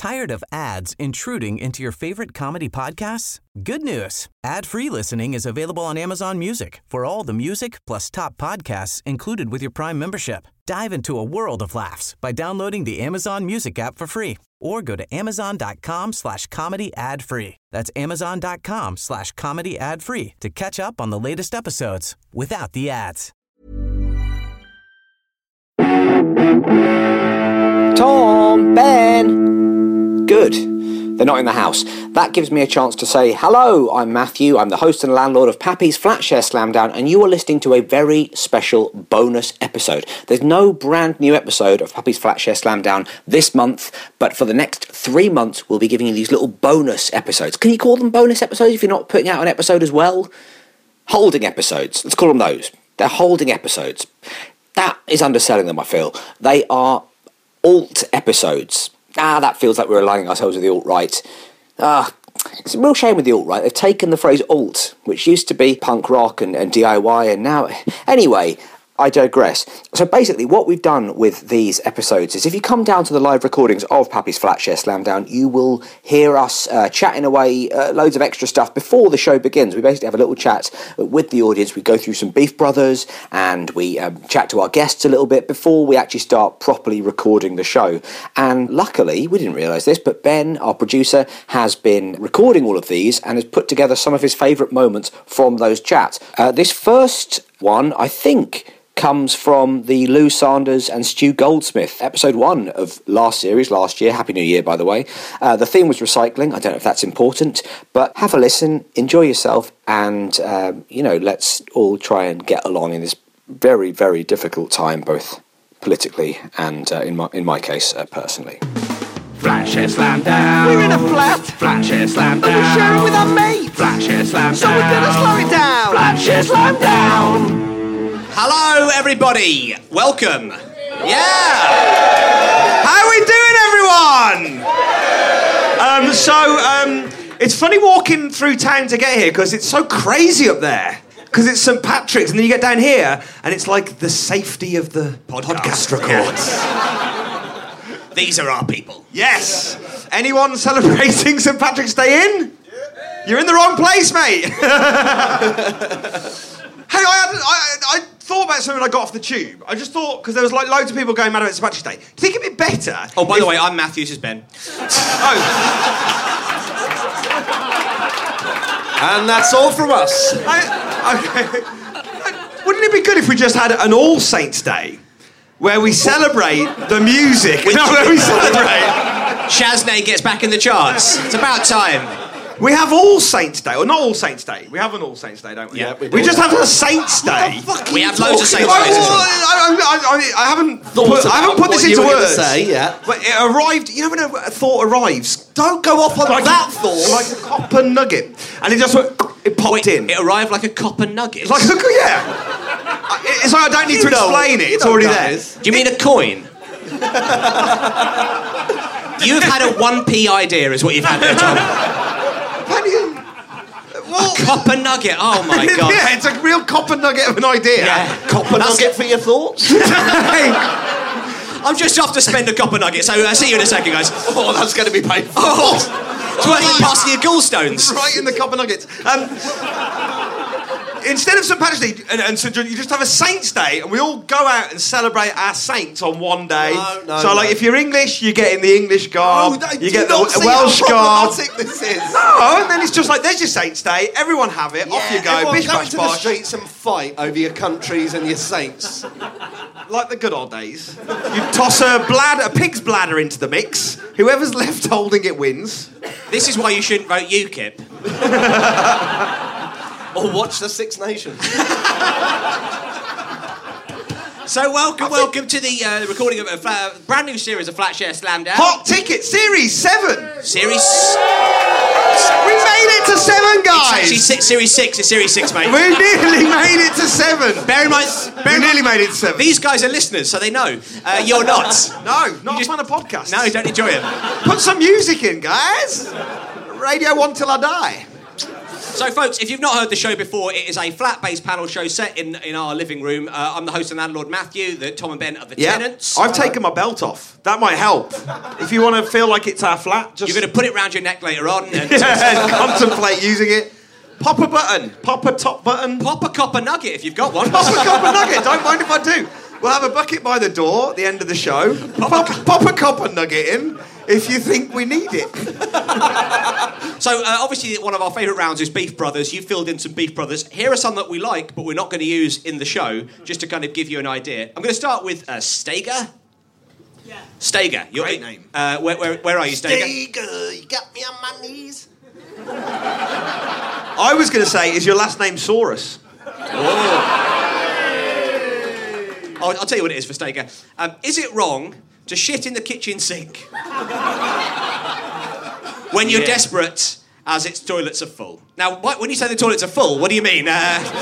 Tired of ads intruding into your favorite comedy podcasts? Good news. Ad-free listening is available on Amazon Music for all the music plus top podcasts included with your Prime membership. Dive into a world of laughs by downloading the Amazon Music app for free or go to amazon.com/comedy ad-free. That's amazon.com/comedy ad-free to catch up on the latest episodes without the ads. Tom, Ben. Good. They're not in the house. That gives me a chance to say, hello, I'm Matthew. I'm the host and landlord of Pappy's Flatshare Slamdown, and you are listening to a very special bonus episode. There's no brand new episode of Pappy's Flatshare Slamdown this month, but for the next 3 months, we'll be giving you these little bonus episodes. Can you call them bonus episodes if you're not putting out an episode as well? Holding episodes. Let's call them those. They're holding episodes. That is underselling them, I feel. They are alt episodes. That feels like we're aligning ourselves with the alt-right. It's a real shame with the alt-right. They've taken the phrase alt, which used to be punk rock and DIY, and now... Anyway, I digress. So basically, what we've done with these episodes is if you come down to the live recordings of Pappy's Flatshare Slamdown, you will hear us chatting away loads of extra stuff before the show begins. We basically have a little chat with the audience. We go through some Beef Brothers and we chat to our guests a little bit before we actually start properly recording the show. And luckily, we didn't realise this, but Ben, our producer, has been recording all of these and has put together some of his favourite moments from those chats. This first one, I think, comes from the Lou Sanders and Stu Goldsmith episode 1 of last year. Happy New Year, by the way. The theme was recycling. I don't know if that's important, but have a listen, enjoy yourself, and let's all try and get along in this very, very difficult time, both politically and in my case, personally. Flatshare Slamdown. We're in a flat. Flatshare Slamdown. And we're sharing with our mates. Flatshare Slamdown. So we're gonna slow it down. Flatshare Slamdown. Hello, everybody. Welcome. Yeah. How are we doing, everyone? It's funny walking through town to get here because it's so crazy up there. Because it's St. Patrick's, and then you get down here, and it's like the safety of the podcast records. These are our people. Yes. Anyone celebrating St. Patrick's Day in? Yeah. You're in the wrong place, mate. Hey, I thought about something when I got off the tube. I just thought, because there was like loads of people going mad about St. Patrick's Day. Do you think it'd be better? Oh, by the way, I'm Matthew, this is Ben. Oh. And that's all from us. Okay. Wouldn't it be good if we just had an All Saints Day? Where we celebrate the music. Where we celebrate. Shaznay gets back in the charts. It's about time. We have All Saints Day, or not All Saints Day. We have an All Saints Day, don't we? Yeah, we just have a Saints Day. We have loads of Saints Days. I haven't put this into words. Say, yeah. But it arrived. You know when a thought arrives? Don't go off on that thought. Like a copper nugget, and it popped in. It arrived like a copper nugget. Like yeah. It's like I don't need to explain it. It's already there. Do you mean a coin? You've had a 1p idea, is what you've had there, Tom. Well, a copper nugget, oh my God. Yeah, it's a real copper nugget of an idea. Yeah. Copper nugget for your thoughts? I'm just off to spend a copper nugget, so see you in a second, guys. Oh, that's going to be painful. Oh, it's worth like passing your gallstones. Right in the copper nuggets. Instead of St. Patrick's Day, and so you just have a Saints Day, and we all go out and celebrate our saints on one day. No, if you're English, you get in the English garb. You get the Welsh garb. This is. No, and then it's just like, there's your Saints Day. Everyone have it. Off you go. Bish, go bash, into bosh. the streets and fight over your countries and your saints. Like the good old days. You toss a pig's bladder into the mix. Whoever's left holding it wins. This is why you shouldn't vote UKIP. Or watch the Six Nations. So welcome to the recording of a brand new series of Flatshare Slamdown. Hot Ticket, Series 7. We made it to 7, guys. It's actually Series 6. It's Series 6, mate. We nearly made it to 7. Bear in mind, nearly made it to 7. These guys are listeners, so they know. You're not. No, not just on a podcast. No, don't enjoy it. Put some music in, guys. Radio 1 till I die. So, folks, if you've not heard the show before, it is a flat-based panel show set in our living room. I'm the host and landlord, Matthew. Tom and Ben are the tenants. I've taken my belt off. That might help. If you want to feel like it's our flat, just... You're going to put it round your neck later on. And contemplate using it. Pop a button. Pop a top button. Pop a copper nugget if you've got one. Pop a copper nugget. Don't mind if I do. We'll have a bucket by the door at the end of the show. Pop a copper nugget in if you think we need it. So, obviously, one of our favourite rounds is Beef Brothers. You've filled in some Beef Brothers. Here are some that we like, but we're not going to use in the show, just to kind of give you an idea. I'm going to start with Steger. Yeah. Steger. Great name. Where are you, Steger? Steger, you got me on my knees. I was going to say, is your last name Saurus? I'll tell you what it is for Steger. Is it wrong to shit in the kitchen sink when you're desperate as its toilets are full? Now, when you say the toilets are full, what do you mean?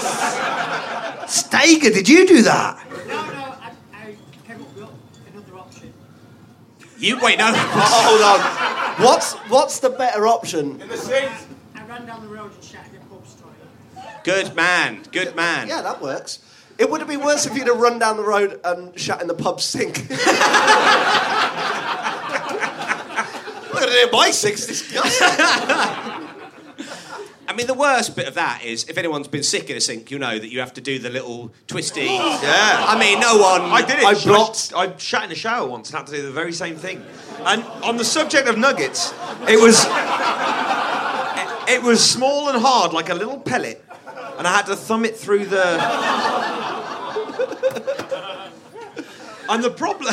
Steger, did you do that? No, I came up with another option. Wait, no. Hold on. What's the better option? I ran down the road and shat in the pub's toilet. Good man. Yeah, that works. It would have been worse if you'd have run down the road and shat in the pub sink. Look at it in my sink's disgusting. I mean, the worst bit of that is, if anyone's been sick in a sink, you know that you have to do the little twisty... Yeah. I mean, no one... I did it. I shat in the shower once and had to do the very same thing. And on the subject of nuggets, it was small and hard, like a little pellet, and I had to thumb it through the... And the problem...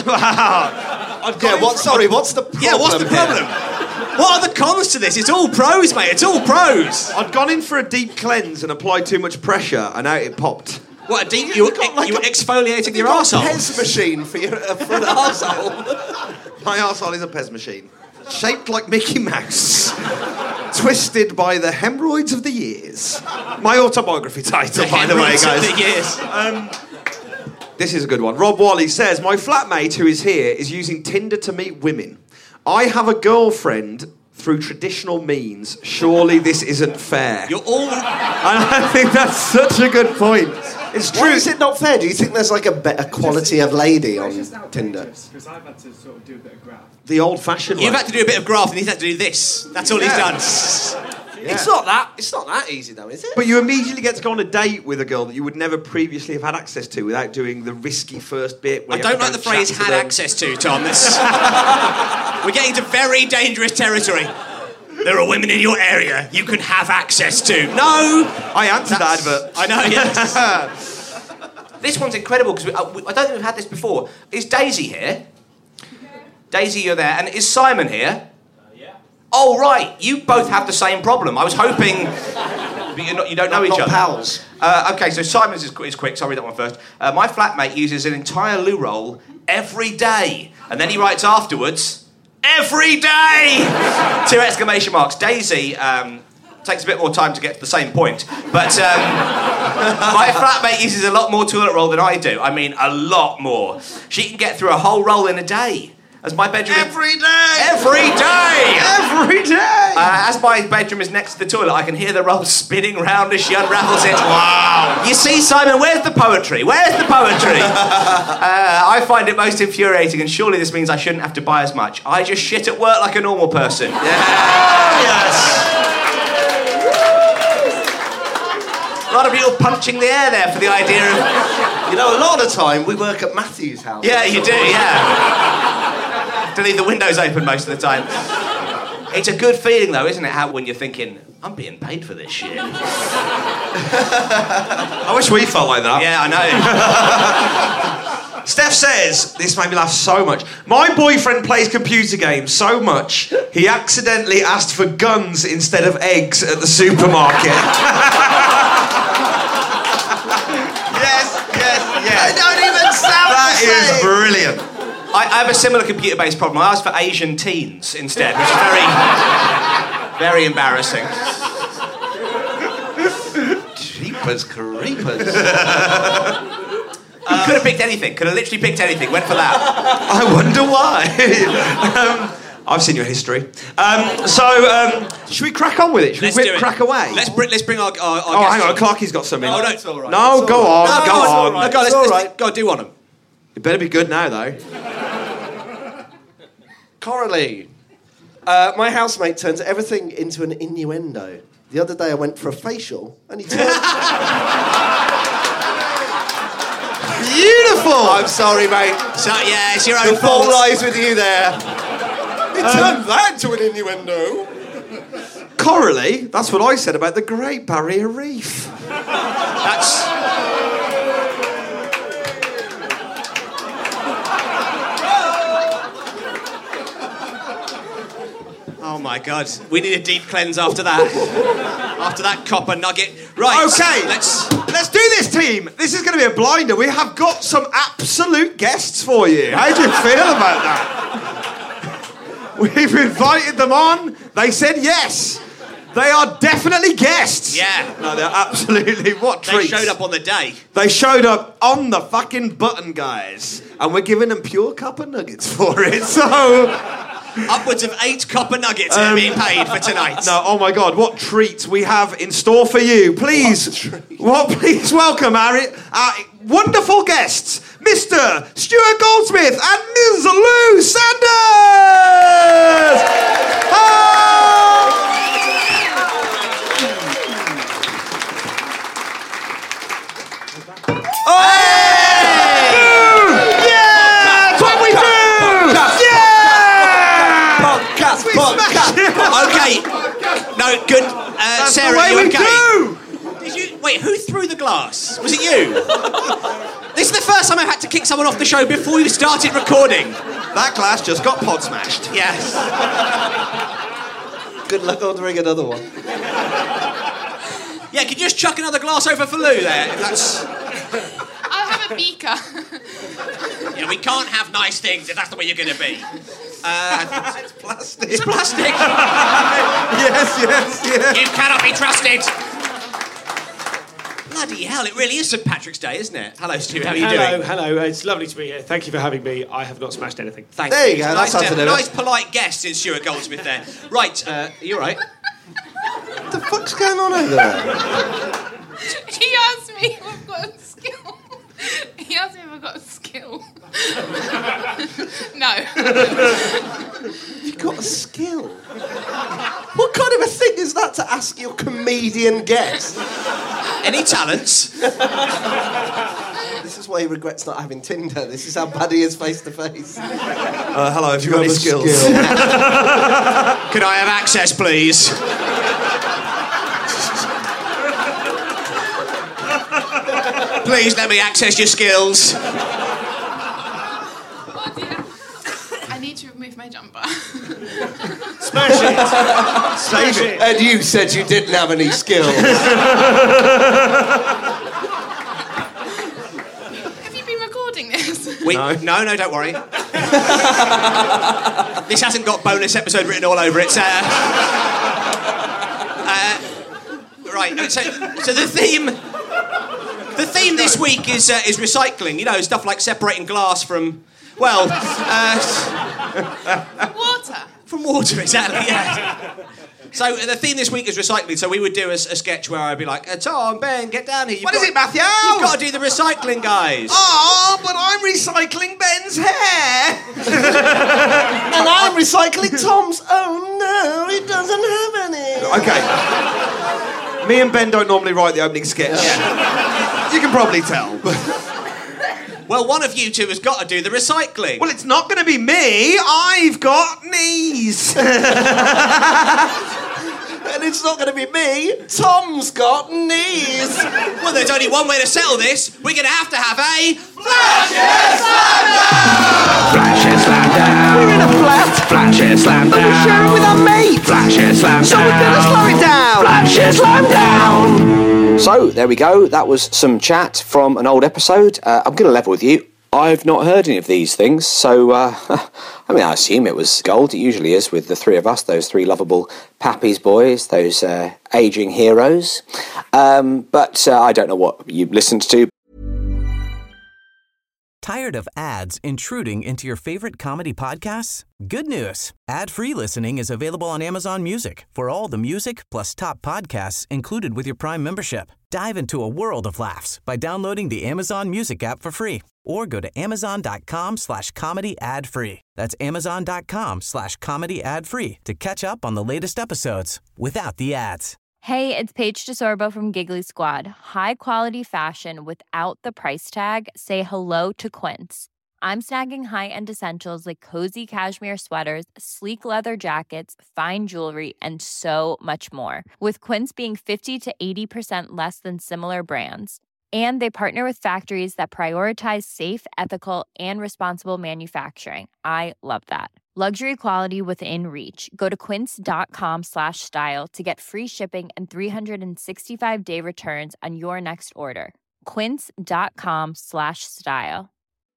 What's the problem? Yeah, what's the problem? What are the cons to this? It's all pros, mate. It's all pros. I'd gone in for a deep cleanse and applied too much pressure, and out it popped. What, a deep... You were exfoliating your arsehole? A Pez machine for an arsehole. My arsehole is a Pez machine. Shaped like Mickey Mouse. Twisted by the hemorrhoids of the years. My autobiography title, by the way, guys. Of the years. This is a good one. Rob Wally says, my flatmate who is here is using Tinder to meet women. I have a girlfriend through traditional means. Surely this isn't fair. You're all... And I think that's such a good point. It's true. Why is it not fair? Do you think there's like a better quality of lady on Tinder? Because I've had to sort of do a bit of graft. The old-fashioned way. You've had to do a bit of graft and he's had to do this. That's all he's done. Yeah. It's not that easy though, is it? But you immediately get to go on a date with a girl that you would never previously have had access to without doing the risky first bit. I don't like the phrase "had access to," Tom. We're getting to very dangerous territory. There are women in your area you can have access to. No! I answered that advert. I know, yes. This one's incredible because I don't think we've had this before. Is Daisy here? Daisy, you're there. And is Simon here? Oh, right. You both have the same problem. I was hoping... you don't know each other. Pals. Okay, so Simon's is quick. Sorry, that one first. My flatmate uses an entire loo roll every day. And then he writes afterwards, every day! 2 exclamation marks. Daisy takes a bit more time to get to the same point. But my flatmate uses a lot more toilet roll than I do. I mean, a lot more. She can get through a whole roll in a day. As my bedroom... Every day! Every day! Every day! As my bedroom is next to the toilet, I can hear the roll spinning round as she unravels it. Wow! You see, Simon, where's the poetry? Where's the poetry? I find it most infuriating, and surely this means I shouldn't have to buy as much. I just shit at work like a normal person. Yeah. Yes! A lot of people punching the air there for the idea of... You know, a lot of the time we work at Matthew's house. Yeah, you do, yeah. To leave the windows open most of the time. It's a good feeling, though, isn't it? How when you're thinking, I'm being paid for this shit. I wish we felt like that. Yeah, I know. Steph says, this made me laugh so much. My boyfriend plays computer games so much, he accidentally asked for guns instead of eggs at the supermarket. Yes. It don't even sound That is brilliant. I have a similar computer-based problem. I asked for Asian teens instead, which is very embarrassing. Jeepers creepers. Could have picked anything. Could have literally picked anything. Went for that. I wonder why. I've seen your history. Should we crack on with it? Should we crack away? Let's bring our guest hang on. on. Clarky's got something. Oh, no, It's all right. No, It's go all on. right. Go on. No, go on, It's all let's right. go on, do one of them. It better be good now, though. Coralie, my housemate turns everything into an innuendo. The other day I went for a facial and he turned... Beautiful! I'm sorry, mate. So, yeah, it's your own The fault fault. lies with you there. It turned that into an innuendo. Coralie, that's what I said about the Great Barrier Reef. That's... Oh my God, we need a deep cleanse after that. After that copper nugget. Right, Okay, let's... let's do this, team. This is going to be a blinder. We have got some absolute guests for you. How do you feel about that? We've invited them on. They said yes. They are definitely guests. Yeah. No, they're absolutely what They treats. showed up on the day. They showed up on the fucking button, guys. And we're giving them pure copper nuggets for it. So... Upwards of 8 copper nuggets are being paid for tonight. No, oh my God, what treats we have in store for you. Please, please welcome our wonderful guests, Mr. Stuart Goldsmith and Ms. Lou Sanders! Okay. No, good. That's Sarah, the way you we okay? do. Did you wait? Who threw the glass? Was it you? This is the first time I've had to kick someone off the show before you started recording. That glass just got pod smashed. Yes. Good luck ordering another one. Yeah, could you just chuck another glass over for Lou there? If that's... I'll have a beaker. Yeah, we can't have nice things if that's the way you're going to be. It's plastic. It's plastic. Yes. You cannot be trusted. Bloody hell, it really is St. Patrick's Day, isn't it? Hello, Stu, how are you doing? Hello. It's lovely to be here. Thank you for having me. I have not smashed anything. Thank There you you. go, Nice that's how to to have do a it. nice, polite guest in Stuart Goldsmith there. Right, you all right? What the fuck's going on over there? He asked me if I've got a skill. He asked me if I've got a skill. No. You've got a skill. What kind of a thing is that to ask your comedian guest? Any talents? This is why he regrets not having Tinder. This is how bad he is face to face. Hello, have you got any skills? Can I have access, please? Please let me access your skills. Oh dear. I need to remove my jumper. Smash it! Smash it! And you said you didn't have any skills. Have you been recording this? No, don't worry. This hasn't got bonus episode written all over it. Right. So the theme this week is recycling. You know, stuff like separating glass from, well, Water. from water, exactly. Yeah. So the theme this week is recycling. So we would do a sketch where I'd be like, Tom, Ben, get down here. What is it, Matthew? You've got to do the recycling, guys. Oh, but I'm recycling Ben's hair. And I'm recycling Tom's. Oh no, he doesn't have any. Okay. Me and Ben don't normally write the opening sketch. Yeah. You can probably tell. Well, one of you two has got to do the recycling. Well, it's not going to be me. I've got knees. And it's not going to be me. Tom's got knees. Well, there's only one way to settle this. We're going to have a Flash and slam down. We're in a flat. Flash and slam down. And we're sharing with our mates. Flash and slam So down. we're going to slow it down. Flash and slam down. So, there we go. That was some chat from an old episode. I'm going to level with you. I've not heard any of these things, so, I assume it was gold. It usually is with the three of us, those three lovable Pappy's boys, those ageing heroes. But I don't know what you listened to. Tired of ads intruding into your favorite comedy podcasts? Good news. Ad-free listening is available on Amazon Music for all the music plus top podcasts included with your Prime membership. Dive into a world of laughs by downloading the Amazon Music app for free or go to amazon.com/comedy ad-free. That's amazon.com/comedy ad-free to catch up on the latest episodes without the ads. Hey, it's Paige DeSorbo from Giggly Squad. High quality fashion without the price tag. Say hello to Quince. I'm snagging high-end essentials like cozy cashmere sweaters, sleek leather jackets, fine jewelry, and so much more. With Quince being 50 to 80% less than similar brands. And they partner with factories that prioritize safe, ethical, and responsible manufacturing. I love that. Luxury quality within reach. Go to quince.com/style to get free shipping and 365-day returns on your next order. Quince.com/style.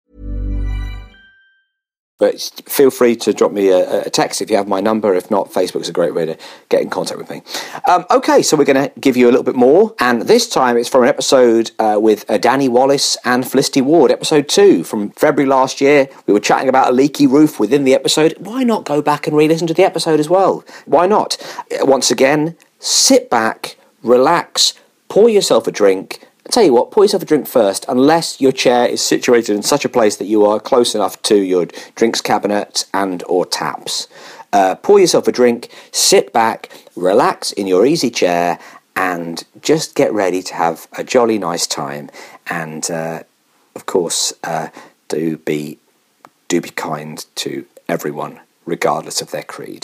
But feel free to drop me a text if you have my number. If not, Facebook's a great way to get in contact with me. Okay, so we're going to give you a little bit more. And this time it's from an episode with Danny Wallace and Felicity Ward, episode 2 from February last year. We were chatting about a leaky roof within the episode. Why not go back and re-listen to the episode as well? Why not? Once again, sit back, relax, pour yourself a drink. I'll tell you what, pour yourself a drink first, unless your chair is situated in such a place that you are close enough to your drinks cabinet and or taps. Pour yourself a drink, sit back, relax in your easy chair, and just get ready to have a jolly nice time. And, of course, do be kind to everyone, regardless of their creed.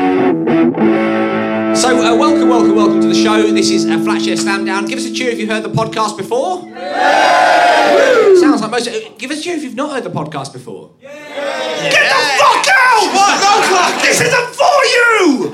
So, welcome to the show. This is Flatshare Slamdown. Give us a cheer if you've heard the podcast before. Yay! Sounds like most. Give us a cheer if you've not heard the podcast before. Yay! Get the fuck out! What? No, Clark, this isn't for you!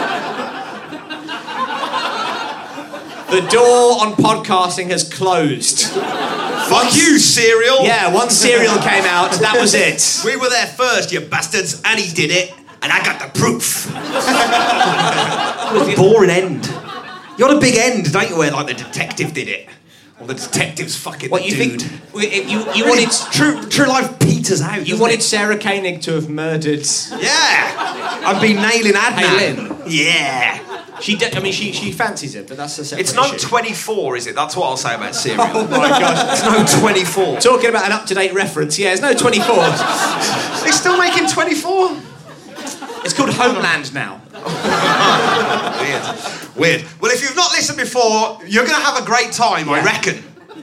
The door on podcasting has closed. Fuck you, Serial! Yeah, one Serial came out, that was it. We were there first, you bastards, and he did it. And I got the proof. What a boring end. You want a big end, don't you, where like the detective did it? Or the detective's fucking what, you dude. Think you wanted true life peters out. You wanted Sarah Koenig to have murdered. Yeah. I've been nailing Adnan. Halen. Yeah. She fancies him, but that's a separate It's no issue. 24, is it? That's what I'll say about Serial. Oh my gosh. It's no 24. Talking about an up-to-date reference, yeah, it's no 24. They're still making 24? It's called Homeland now. Weird. Well, if you've not listened before, you're going to have a great time, I reckon.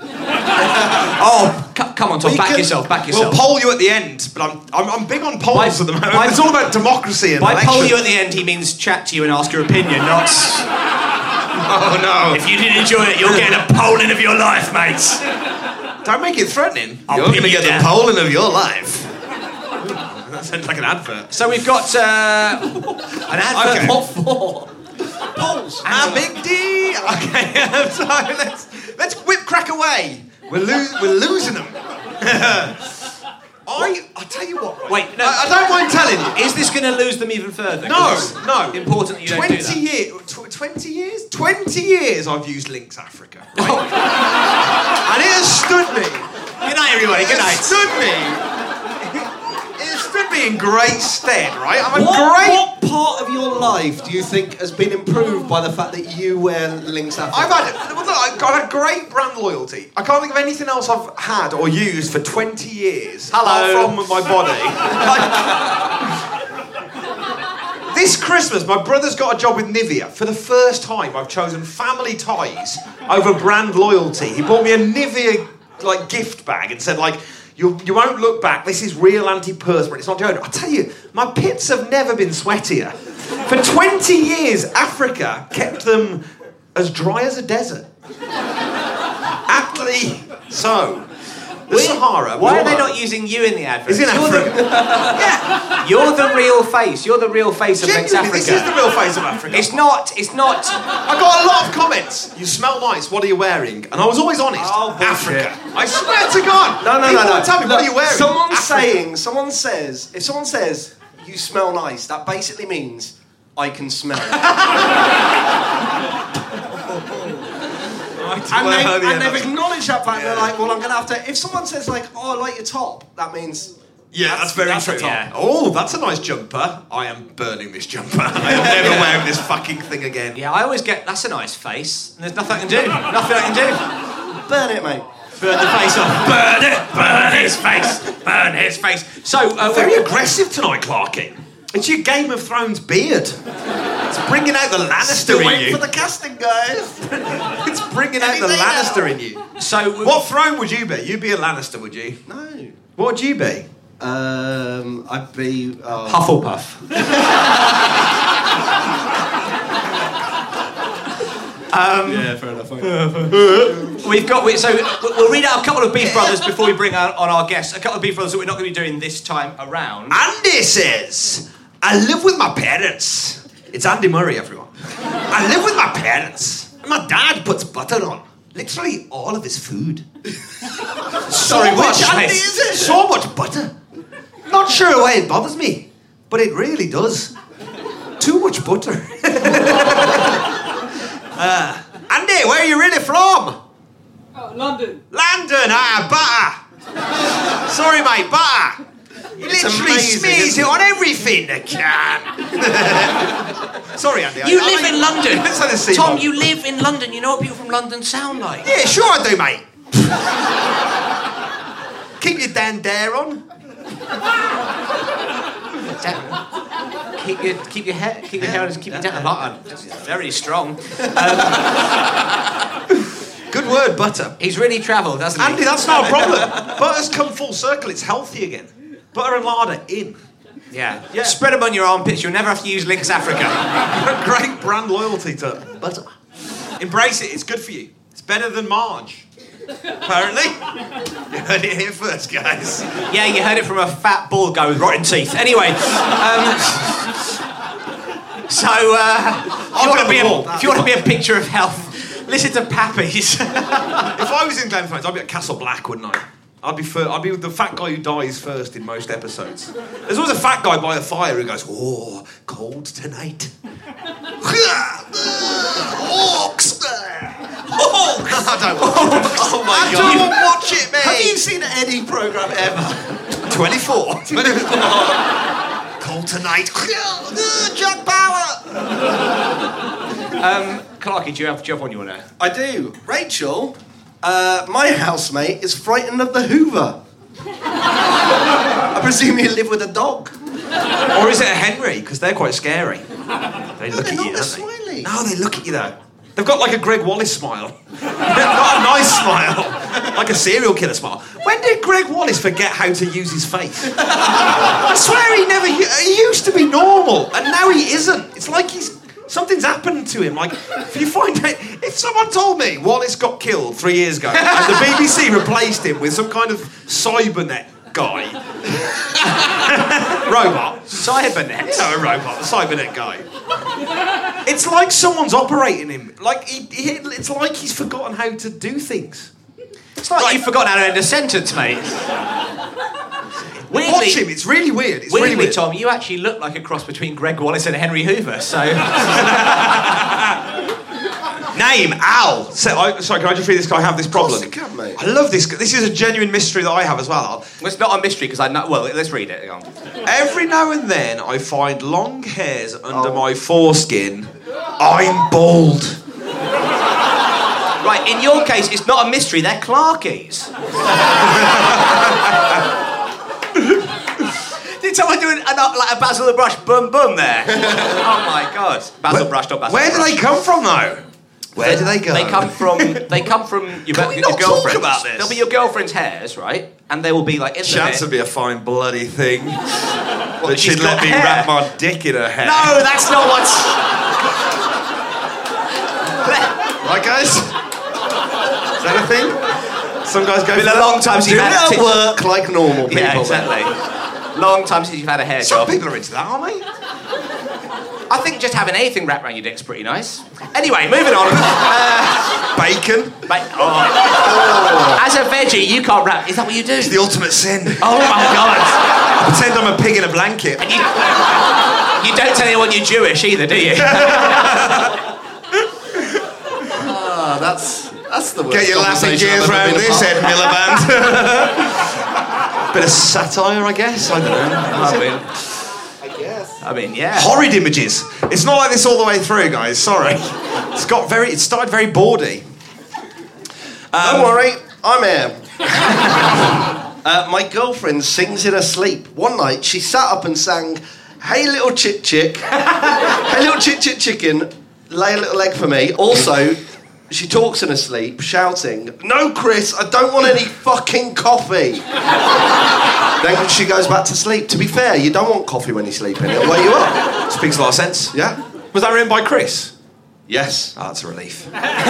Come on, Tom, back yourself. We'll poll you at the end, but I'm big on polls at the moment. It's all about democracy and by elections. poll you at the end, he means chat to you and ask your opinion, not... Oh, no. If you did enjoy it, you'll get a polling of your life, mates. Don't make it threatening. You're going to get the polling of your life. That sounds like an advert. So we've got an advert. What for? Polls. And Big D. Okay, so let's whip crack away. We're losing them. I'll tell you what. Wait, no. I don't mind telling you. Is this going to lose them even further? No. Important that you don't do that. 20 years? 20 years I've used Links Africa. Right? And it has stood me. Good night, everybody. Good night. It stood me in great stead, right? What part of your life do you think has been improved by the fact that you wear Links Africa? I've had great brand loyalty. I can't think of anything else I've had or used for 20 years. Apart from my body. This Christmas, my brother's got a job with Nivea. For the first time, I've chosen family ties over brand loyalty. He bought me a Nivea gift bag and said you won't look back. This is real antiperspirant. It's not deodorant. I tell you, my pits have never been sweatier. For 20 years, Africa kept them as dry as a desert. Aptly so. The Sahara. Why are they not using you in the advert? It's in Africa. Yeah. You're the real face. You're the real face of Links Africa. This is the real face of Africa. It's not. I got a lot of comments. You smell nice. What are you wearing? And I was always honest. Oh, Africa. I swear to God. No. Tell me, what are you wearing? If someone says, you smell nice, that basically means I can smell it. I And they've acknowledged that fact. They're like, well, I'm going to have to... If someone says, like, oh, I like your top, that means... Yeah, that's very true. Yeah. Oh, that's a nice jumper. I am burning this jumper. I am never wearing this fucking thing again. Yeah, I always get, that's a nice face, and there's nothing I can do. Nothing I can do. Burn it, mate. Burn the face off. Burn it. Burn his face. Burn his face. So, very aggressive tonight, Clarky. It's your Game of Thrones beard. It's bringing out the Lannister Still in waiting you. for the casting, guys. It's bringing out the Lannister in you. So, what throne would you be? You'd be a Lannister, would you? No. What would you be? I'd be... Hufflepuff. Yeah, fair enough. We'll read out a couple of Beef Brothers before we bring on our guests. A couple of Beef Brothers that we're not going to be doing this time around. Andy says, I live with my parents. It's Andy Murray, everyone. I live with my parents. And my dad puts butter on literally all of his food. Sorry, much, which Andy, is it? So much butter. Not sure why it bothers me, but it really does. Too much butter. Andy, where are you really from? London. London, butter. Sorry, mate, butter. You literally smears it on everything they can. Sorry, Andy. You live in London. Let's have a seat, Tom, Bob. you live in London. You know what people from London sound like. Yeah, sure I do, mate. Keep your dandare on. Keep your hair on and keep your down on. Very strong. Good word, butter. He's really travelled, hasn't he? Andy, that's not a problem. Butter's come full circle. It's healthy again. Butter and lard in. Yeah. Spread them on your armpits. You'll never have to use Lynx Africa. Great brand loyalty to butter. Embrace it. It's good for you. It's better than Marge. Apparently. You heard it here first, guys. Yeah, you heard it from a fat bald guy with rotten teeth. Anyway, if you want to be a picture of health, listen to Pappy's. If I was in Game of Thrones, I'd be at Castle Black, wouldn't I? I'd be the fat guy who dies first in most episodes. There's always a fat guy by a fire who goes, oh, cold tonight. Orcs! I don't watch it. Oh my God. I don't watch it, mate. Have you seen any programme ever? 24. Cold tonight. Jack Bauer! Clarky, do you have one you want to know? I do. Rachel, my housemate is frightened of the Hoover. I presume you live with a dog. Or is it a Henry? Because they're quite scary. They look at you, don't they? No, they look at you though. They've got like a Greg Wallace smile. Not a nice smile. Like a serial killer smile. When did Greg Wallace forget how to use his face? I swear he used to be normal, and now he isn't. It's like something's happened to him. Like, if you find out... If someone told me Wallace got killed 3 years ago, and the BBC replaced him with some kind of cybernet guy... robot. Cybernet? No, a robot. A cybernet guy. It's like someone's operating him. Like, it's like he's forgotten how to do things. It's like you've forgotten how to end a sentence, mate. Weirdly, watch him, it's really weird. It's weirdly, really weird. Tom, you actually look like a cross between Greg Wallace and Henry Hoover, so... Name, Al. Sorry, can I just read this guy? I have this problem. Of course you can, mate. I love this. This is a genuine mystery that I have as well, Al. Well, it's not a mystery, because I know... Well, let's read it. Hang on. Every now and then, I find long hairs under my foreskin. I'm bald. Right, in your case, it's not a mystery, they're Clarkies. Did someone do like a Basil the Brush boom boom there? Oh my God. Basil Brush, not Basil Where do they come from, though? Where do they go? They come from your not girlfriend's. talk about this? They'll be your girlfriend's hairs, right? And they will be like in the Chance hair. would be a fine bloody thing. That she's she'd let got me hair? wrap my dick in her hair. No, that's not what's... Right, guys? Is that a thing? Some guys go It's been a long time since Do you've had not work like normal people. Yeah, exactly. Long time since you've had a hair Some job. people are into that, aren't they? I think just having anything wrapped around your dick's pretty nice. Anyway, moving on. Bacon. As a veggie, you can't wrap. Is that what you do? It's the ultimate sin. Oh my God. I pretend I'm a pig in a blanket. And you don't tell anyone you're Jewish either, do you? That's That's the worst. Get your laughing conversation gears I've ever round been a this, part Ed of. Miliband. Bit of satire, I guess. I don't know. I mean, yeah. Horrid images. It's not like this all the way through, guys. Sorry. It started very bawdy. Don't worry, I'm here. My girlfriend sings in her sleep. One night, she sat up and sang, "Hey little chick chick, hey little chick chick chicken, lay a little egg for me." Also, she talks in her sleep, shouting, "No, Chris, I don't want any fucking coffee." Then she goes back to sleep. To be fair, you don't want coffee when you're sleeping. It'll wake you up. Speaks a lot of sense. Yeah? Was that written by Chris? Yes. Oh, that's a relief.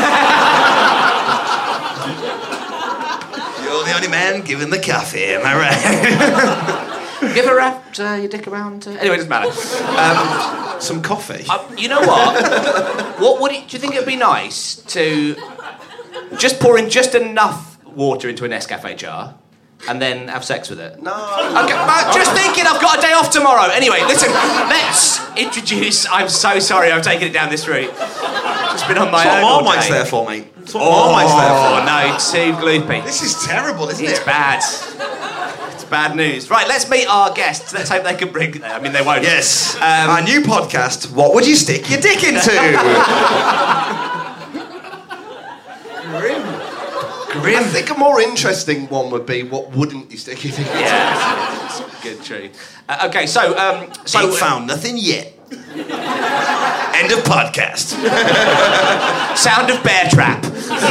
You're the only man giving the coffee, am I right? Give her wrapped your dick around. Anyway, it doesn't matter. Some coffee. You know what? Do you think it'd be nice to just pour in just enough water into a Nescafe jar and then have sex with it? No. Okay, but just thinking, I've got a day off tomorrow. Anyway, listen, let's introduce. I'm so sorry, I've taken it down this route. Just been on my That's own. what all Marmite's day. there for, mate. That's what Marmite's there for. Oh no, too gloopy. This is terrible, isn't It's it? bad. It's bad news. Right, let's meet our guests. Let's hope they can bring. I mean, they won't. Yes. Our new podcast, What Would You Stick Your Dick Into? I think a more interesting one would be, what wouldn't you stick your dick into? Yeah. Good, true. Okay, so Ain't found nothing yet. End of podcast. Sound of bear trap.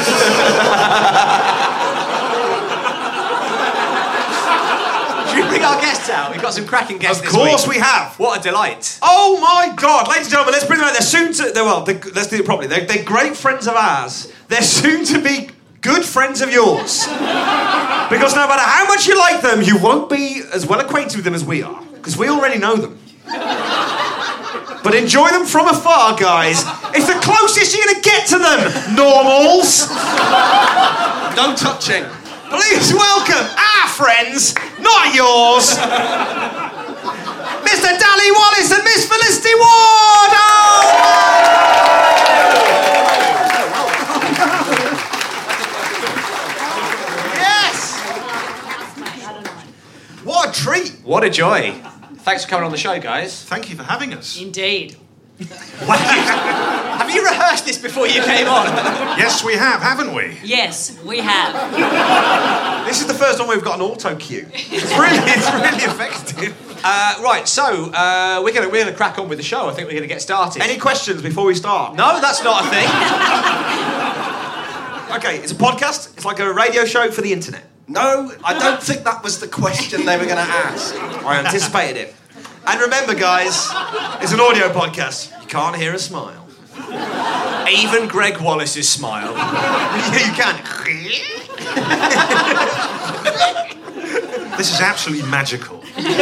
Should we bring our guests out? We've got some cracking guests Of this week. course we have. What a delight. Oh my God, ladies and gentlemen, let's bring them out. Let's do it properly. They're great friends of ours. They're soon to be good friends of yours. Because no matter how much you like them, you won't be as well acquainted with them as we are. Because we already know them. But enjoy them from afar, guys. It's the closest you're going to get to them, normals. No touching. Please welcome our friends, not yours, Mr. Dally Wallace and Miss Felicity Ward. Yes. What a treat. What a joy. Thanks for coming on the show, guys. Thank you for having us. Indeed. Have you rehearsed this before you came on? Yes, we have, haven't we? Yes, we have. This is the first one we've got an auto cue. It's really effective. Right, so we're gonna crack on with the show. I think we're gonna get started. Any questions before we start? No, that's not a thing. Okay, it's a podcast. It's like a radio show for the internet. No, I don't think that was the question they were going to ask. I anticipated it. And remember, guys, it's an audio podcast. You can't hear a smile. Even Greg Wallace's smile. You can. This is absolutely magical.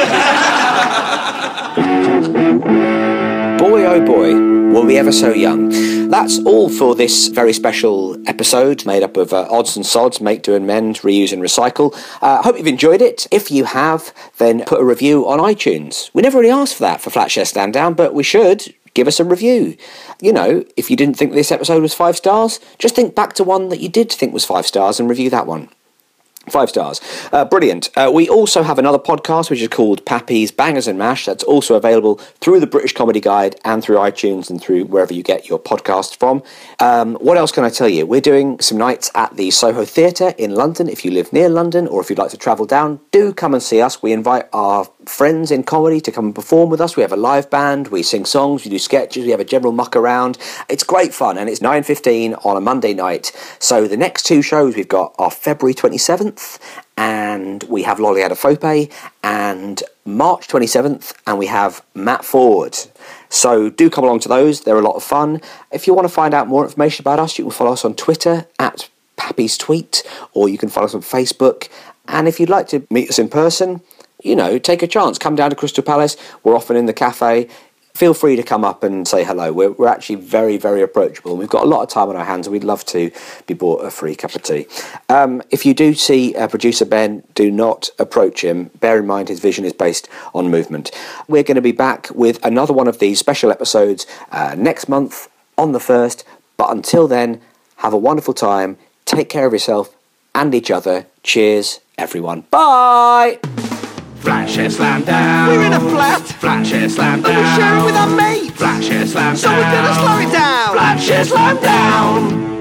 Boy, oh boy, were we ever so young. That's all for this very special episode made up of odds and sods, make, do and mend, reuse and recycle. Hope you've enjoyed it. If you have, then put a review on iTunes. We never really asked for that for Flatshare Stand Down, but we should. Give us a review. You know, if you didn't think this episode was 5 stars, just think back to one that you did think was 5 stars and review that one. 5 stars. Brilliant. We also have another podcast which is called Pappy's Bangers and Mash. That's also available through the British Comedy Guide and through iTunes and through wherever you get your podcasts from. What else can I tell you? We're doing some nights at the Soho Theatre in London. If you live near London or if you'd like to travel down, do come and see us. We invite our friends in comedy to come and perform with us. We have a live band, we sing songs, we do sketches, we have a general muck around. It's great fun and it's 9:15 on a Monday night. So the next 2 shows we've got are February 27th and we have Lolly Adefope, and March 27th and we have Matt Ford. So do come along to those, they're a lot of fun. If you want to find out more information about us, you can follow us on Twitter at Pappy's Tweet, or you can follow us on Facebook. And if you'd like to meet us in person, you know, take a chance. Come down to Crystal Palace. We're often in the cafe. Feel free to come up and say hello. We're actually very, very approachable. We've got a lot of time on our hands and we'd love to be bought a free cup of tea. If you do see producer Ben, do not approach him. Bear in mind his vision is based on movement. We're going to be back with another one of these special episodes next month on the 1st. But until then, have a wonderful time. Take care of yourself and each other. Cheers, everyone. Bye! Flatshare slam down. We're in a flat. Flatshare slam down. And we share it with our mates. Flatshare slam down. So we're gonna slow it down. Flatshare slam down.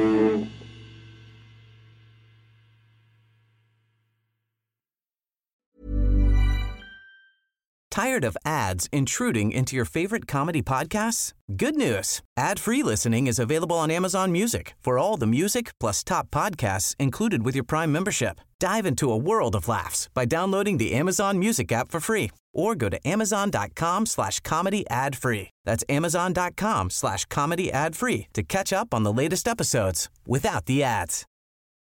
Tired of ads intruding into your favorite comedy podcasts? Good news. Ad-free listening is available on Amazon Music for all the music plus top podcasts included with your Prime membership. Dive into a world of laughs by downloading the Amazon Music app for free or go to amazon.com/comedy ad-free. That's amazon.com/comedy ad-free to catch up on the latest episodes without the ads.